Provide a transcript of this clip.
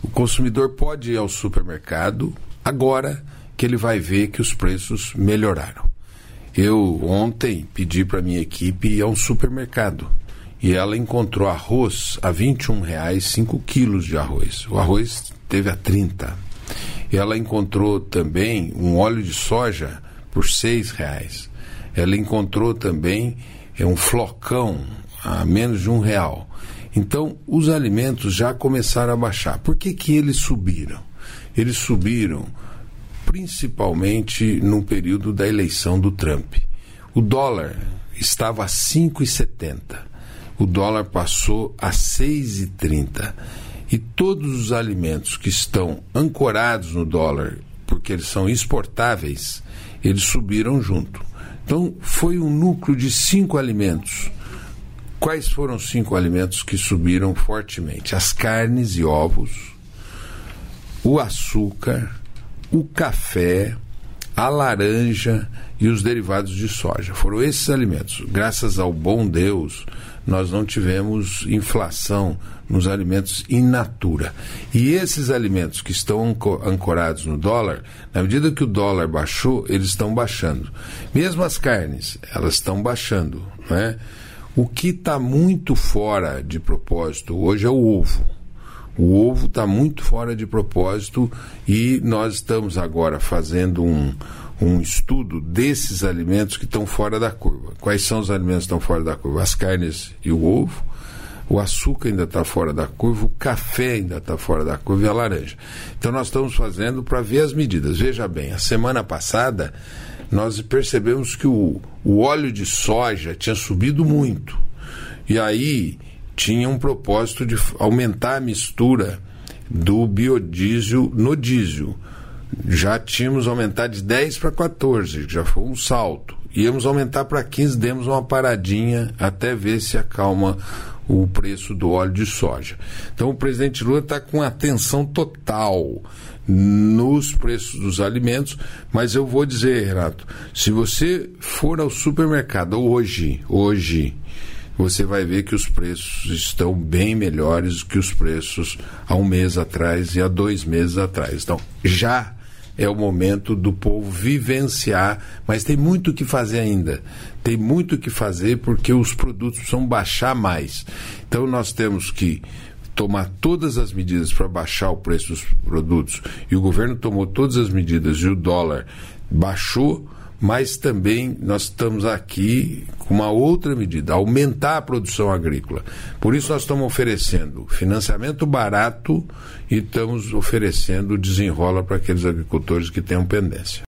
O consumidor pode ir ao supermercado agora que ele vai ver que os preços melhoraram. Eu ontem pedi para minha equipe ir a um supermercado e ela encontrou arroz a R$21, 5 quilos de arroz. O arroz teve a 30. E ela encontrou também um óleo de soja por R$6. Ela encontrou também um flocão a menos de R$1. Então, os alimentos já começaram a baixar. Por que eles subiram? Eles subiram principalmente no período da eleição do Trump. O dólar estava a 5,70. O dólar passou a 6,30. E todos os alimentos que estão ancorados no dólar, porque eles são exportáveis, eles subiram junto. Então, foi um núcleo de 5 alimentos. Quais foram os 5 alimentos que subiram fortemente? As carnes e ovos, o açúcar, o café, a laranja e os derivados de soja. Foram esses alimentos. Graças ao bom Deus, nós não tivemos inflação nos alimentos in natura. E esses alimentos que estão ancorados no dólar, na medida que o dólar baixou, eles estão baixando. Mesmo as carnes, elas estão baixando, né? O que está muito fora de propósito hoje é o ovo. O ovo está muito fora de propósito e nós estamos agora fazendo um estudo desses alimentos que estão fora da curva. Quais são os alimentos que estão fora da curva? As carnes e o ovo, o açúcar ainda está fora da curva, o café ainda está fora da curva e a laranja. Então nós estamos fazendo para ver as medidas. Veja bem, a semana passada nós percebemos que o óleo de soja tinha subido muito. E aí tinha um propósito de aumentar a mistura do biodiesel no diesel. Já tínhamos aumentado de 10 para 14, já foi um salto. Íamos aumentar para 15, demos uma paradinha até ver se acalma o preço do óleo de soja. Então o presidente Lula está com atenção total nos preços dos alimentos, mas eu vou dizer, Renato, se você for ao supermercado hoje, você vai ver que os preços estão bem melhores do que os preços há um mês atrás e há 2 meses atrás. Então, já é o momento do povo vivenciar, mas tem muito o que fazer ainda. Tem muito o que fazer porque os produtos precisam baixar mais. Então, nós temos que tomar todas as medidas para baixar o preço dos produtos, e o governo tomou todas as medidas e o dólar baixou, mas também nós estamos aqui com uma outra medida, aumentar a produção agrícola. Por isso nós estamos oferecendo financiamento barato e estamos oferecendo desenrola para aqueles agricultores que tenham pendência.